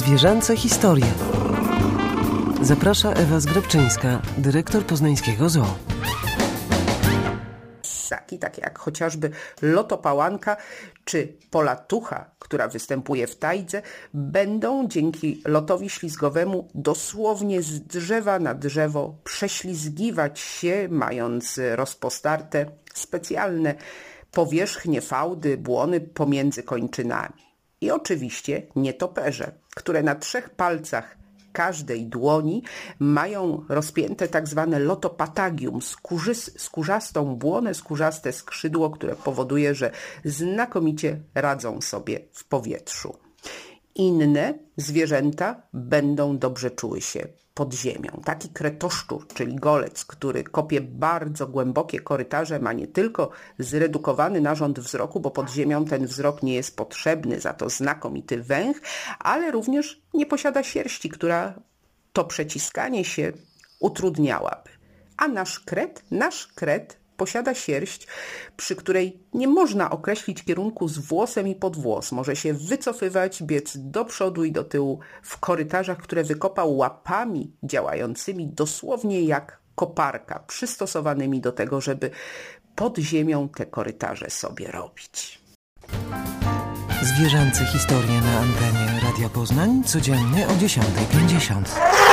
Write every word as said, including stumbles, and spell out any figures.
Zwierzęce historie. Zaprasza Ewa Zgrabczyńska, dyrektor poznańskiego zoo. Ssaki, takie jak chociażby lotopałanka czy polatucha, która występuje w tajdze, będą dzięki lotowi ślizgowemu dosłownie z drzewa na drzewo prześlizgiwać się, mając rozpostarte specjalne powierzchnie, fałdy, błony pomiędzy kończynami. I oczywiście nietoperze, które na trzech palcach każdej dłoni mają rozpięte tak zwane lotopatagium, skórzys, skórzastą błonę, skórzaste skrzydło, które powoduje, że znakomicie radzą sobie w powietrzu. Inne zwierzęta będą dobrze czuły się pod ziemią. Taki kretoszczur, czyli golec, który kopie bardzo głębokie korytarze, ma nie tylko zredukowany narząd wzroku, bo pod ziemią ten wzrok nie jest potrzebny, za to znakomity węch, ale również nie posiada sierści, która to przeciskanie się utrudniałaby. A nasz kret, nasz kret posiada sierść, przy której nie można określić kierunku z włosem i pod włos. Może się wycofywać, biec do przodu i do tyłu w korytarzach, które wykopał łapami działającymi dosłownie jak koparka, przystosowanymi do tego, żeby pod ziemią te korytarze sobie robić. Zwierzęce historie na antenie Radia Poznań codziennie o dziesiąta pięćdziesiąt.